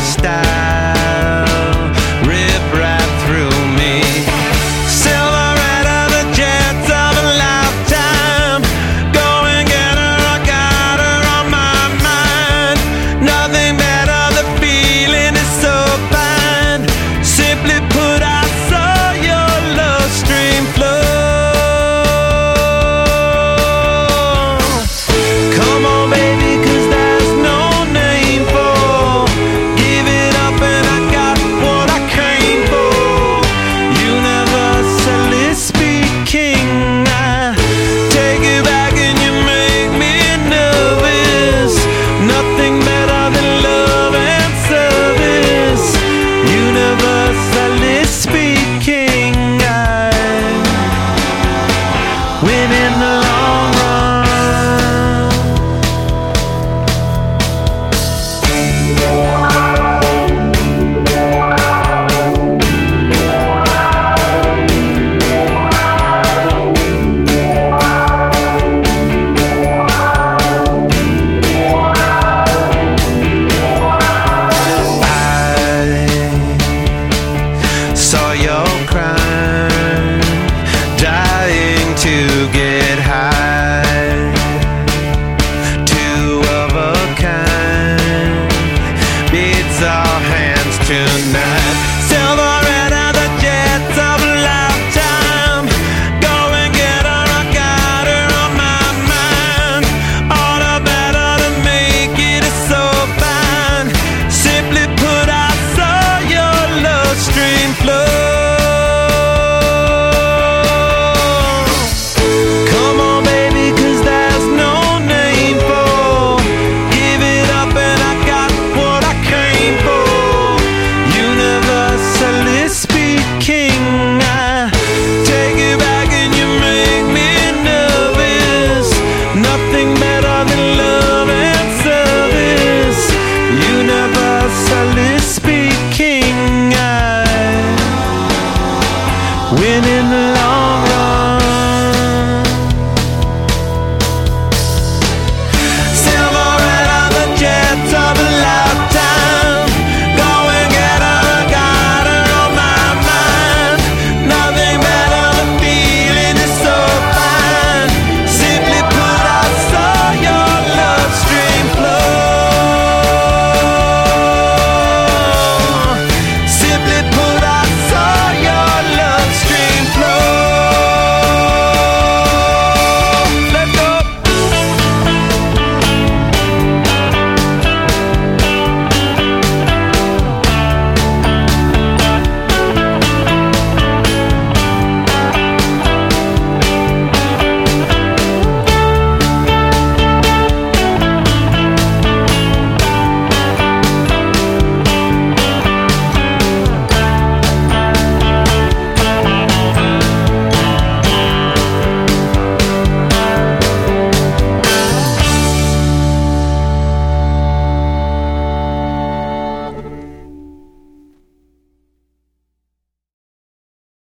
style rip right through me. Silverado, the jets of a lifetime. Go and get her, I got her on my mind. Nothing better, the feeling is so fine. Simply put, I saw your love stream flow. Come on, baby, 'cause there's no name for. Give it up and I got what I came for. Universally speaking, I take it back and you make me nervous. Nothing better than love and service. Universally speaking, I win in the long run. Saw your crime, dying to get high. Two of a kind, beats our hands tonight.